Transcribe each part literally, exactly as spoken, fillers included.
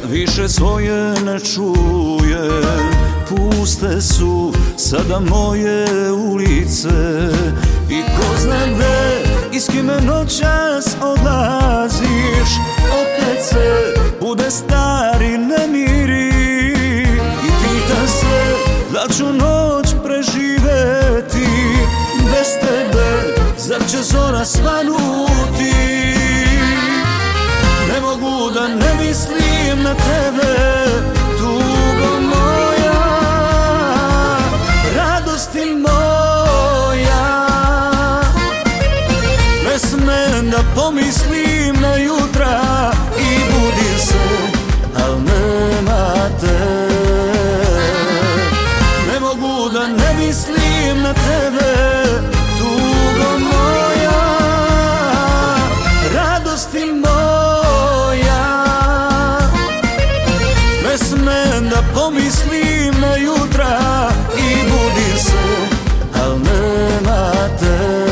više svoje ne čujem. Puste su sada moje ulice i ko zna gde i s kime noćas odlaziš. Opet se bude stari nemiri i pita se da ću noć preživeti bez tebe, zar će zora svanuti. Ne mogu da ne mislim na tebe, tugo moja, radosti moja. Ne smem da pomislim na jutra i budim se, al nema te. Ne mogu da ne mislim na tebe, tugo moja, radosti moja. Ne smem da pomislim na jutra i budim se, al nema te.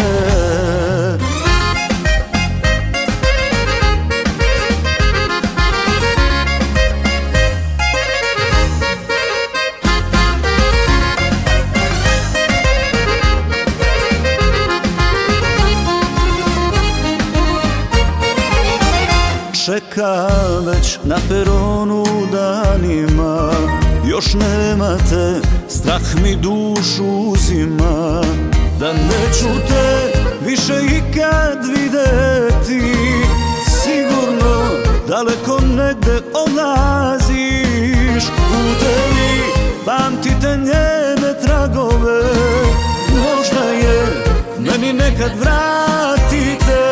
Čekam već na peronu danima, još nemate, strah mi dušu uzima. Da neću te više ikad videti, sigurno daleko negde odlaziš. Putevi, pamtite njene tragove, možda je meni nekad vratite.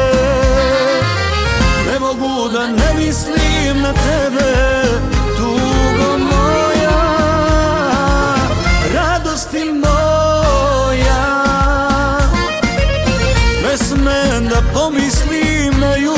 Ne mogu da ne mislim na tebe, tugo moja, radosti moja. Ne smem da pomislim na jutra